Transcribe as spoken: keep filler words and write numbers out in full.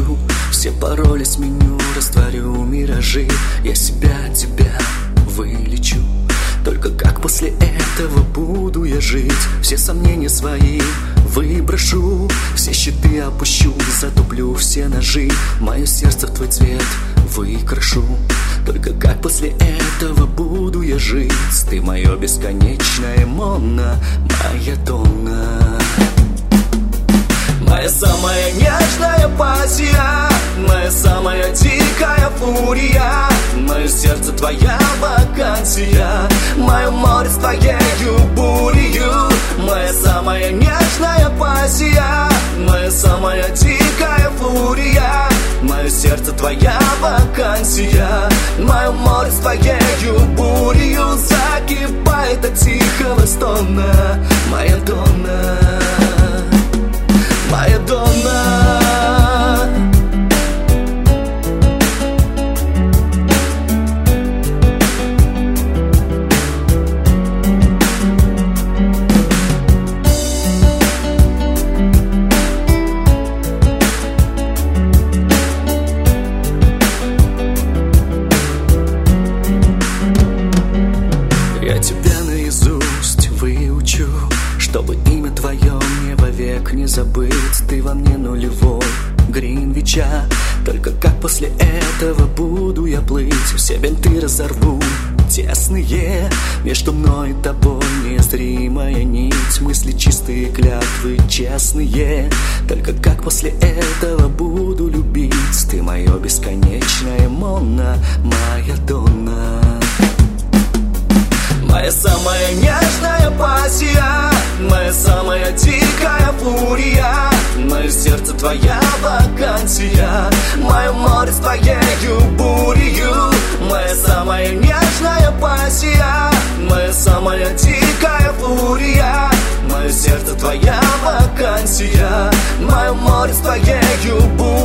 выучу, все пароли сменю, растворю миражи. Я себя от тебя вылечу. Только как после этого буду я жить? Все сомнения свои выброшу, все щиты опущу, затуплю все ножи. Мое сердце в твой цвет выкрашу. Только как после этого буду я жить? Ты мое бесконечное Мона, моя Донна. Моя самая нежная пассия, моя самая дикая фурия. Мое сердце твоя вакансия, мое море с твоею бурею. Моя самая нежная пассия, моя самая дикая фурия. Мое сердце твоя вакансия, мое море с твоею бурею. Закипает от тихого стона моя Донна, моя Донна. Я тебя наизусть выучу, чтобы имя твое мне вовек не забыть. Ты во мне нулевой Гринвича. Только как после этого буду я плыть? Все бинты разорву тесные, между мной и тобой незримая нить. Мысли чистые, клятвы честные. Только как после этого буду любить? Ты мое бесконечное Мона, моя Донна. Моя самая нежная пассия, моя самая дикая фурия. Мое сердце твоя вакансия, мое море с твоею бурею. Моя самая нежная пассия, моя самая дикая фурия. Мое сердце твоя вакансия, мое море с твоею бурею.